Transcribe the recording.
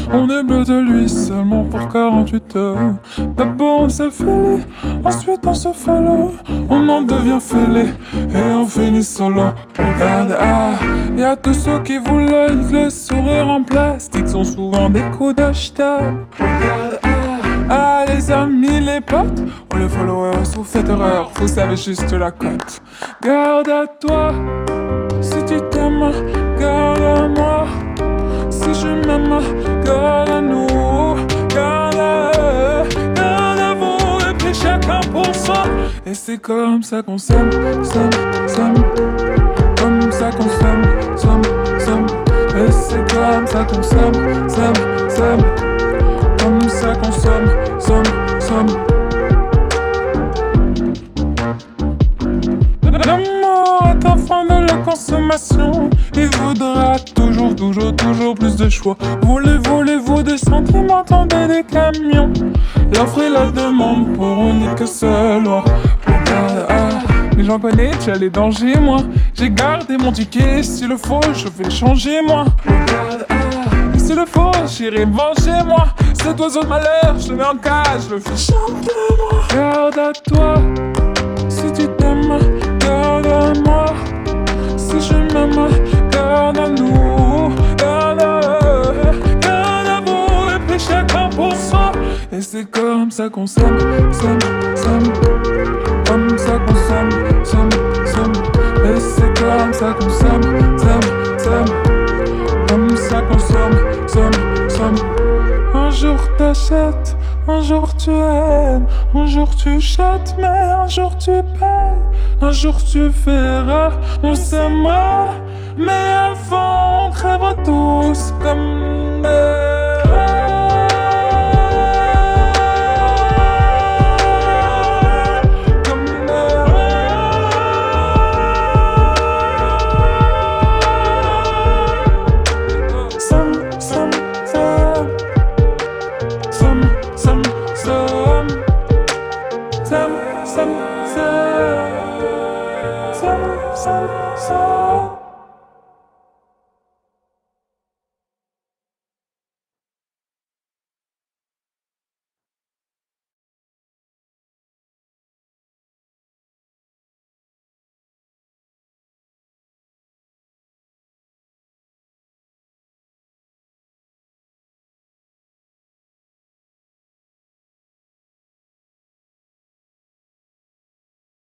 On est bleu de lui seulement pour 48 heures. D'abord on s'affaire, ensuite on se follow. On en devient fêlé et on finit solo. Regarde, y'a tous ceux qui voulaient le sourire en plastique sont souvent des coups d'hashtag. Regarde, les amis, les potes, ou les followers, vous faites erreur, vous savez juste la cote. Garde à toi, si tu t'aimes, garde à moi. Si je m'aime, garde à nous, garde à vous, et puis chacun pour soi. Et c'est comme ça qu'on s'aime, s'aime, comme ça qu'on s'aime. Et c'est comme ça qu'on s'aime, comme ça qu'on s'aime. L'amour est un frein de la consommation. Il voudra toujours plus de choix. Voulez-vous des sentiments, tendez des camions. L'offre et la demande pour une que seule loi. Regarde, mais j'en connais déjà les dangers, moi. J'ai gardé mon ticket, s'il le faut, je vais le changer, moi. Regarde, s'il le faut, j'irai me venger, moi. Cet oiseau de malheur, je le mets en cage, je le fais chanter, moi. Garde à toi, si tu t'aimes, garde à moi. Si je m'aime, garde à nous, garde à vous, et puis chacun pour soi. Et c'est comme ça qu'on s'aime, comme ça qu'on s'aime. Et c'est comme ça qu'on s'aime, comme ça qu'on s'aime. Un jour t'achètes, un jour tu aimes, un jour tu jettes, mais un jour tu payes. Un jour tu verras, on s'aimera, mais avant on crèvera tous comme des rats. Comme des rats. Some